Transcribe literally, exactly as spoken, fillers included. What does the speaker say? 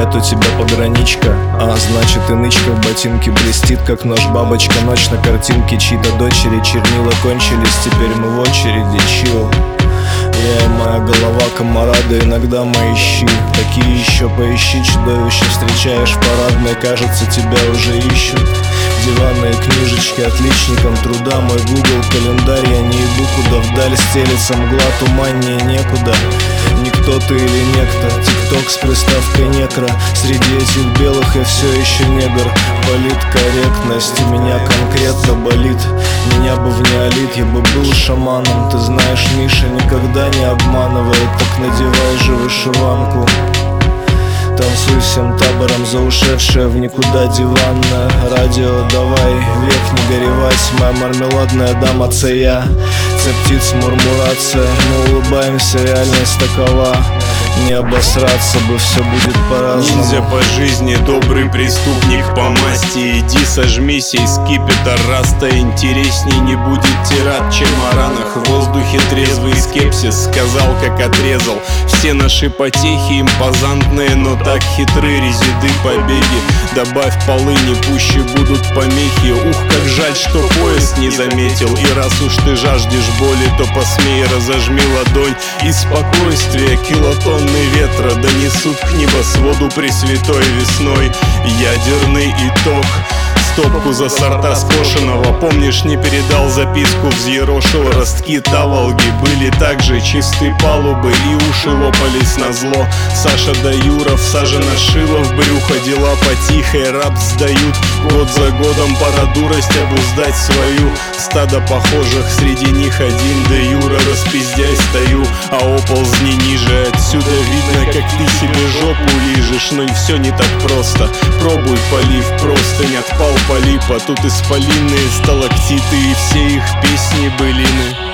Привет, у тебя пограничка, а значит и нычка в ботинке блестит, как нож бабочка. Ночь на картинке чьи-то дочери, чернила кончились, теперь мы в очереди, чил. Я и моя голова, комарады, иногда мои щи. Такие еще поищи, чудовища встречаешь в парадной, кажется, тебя уже ищут. Диванные книжечки отличникам труда, мой Google календарь, я не иду куда вдаль, стелется мгла, туманнее некуда. Никто ты или некто, тикток с приставкой некро. Среди этих белых я все еще негр. Политкорректность у меня конкретно болит. Меня бы в неолит, я бы был шаманом. Ты знаешь, Миша никогда не обманывает, так надевай же вышиванку. Танцуй всем табором за ушедшее в никуда диванное радио. Давай, век не горевать, моя мармеладная дама, це я. Це птиц мурмурация, мы улыбаемся, реальность такова. Не обосраться бы, все будет по-разному. Ниндзя по жизни, добрый преступник по масти. Иди сожмись, ей скипетр раста. Интересней не будет тират, чем о ранах. В воздухе трезвый скепсис, сказал, как отрезал. Все наши потехи импозантные, но так хитры резиды побеги. Добавь полыни, пуще будут помехи. Ух, как жаль, что поезд не заметил. И раз уж ты жаждешь боли, то посмей, разожми ладонь. И спокойствие, килотонны ветра донесут к небосводу пресвятой весной ядерный итог. Стопку за сорта скошенного, помнишь, не передал записку, взъерошил ростки таволги. Были также чисты палубы и уши лопались назло. Саша да Юра всажено шило в брюхо, дела потихой раб сдают. Год за годом пора дурость обуздать свою. Стадо похожих, среди них один да Юра, распиздяй стою, а оползни ниже. Отсюда видно, как ты себе жопу лижешь, но и все не так просто. Пробуй, полив, простынь, отпал полипа. Тут исполинные сталактиты и все их песни былины.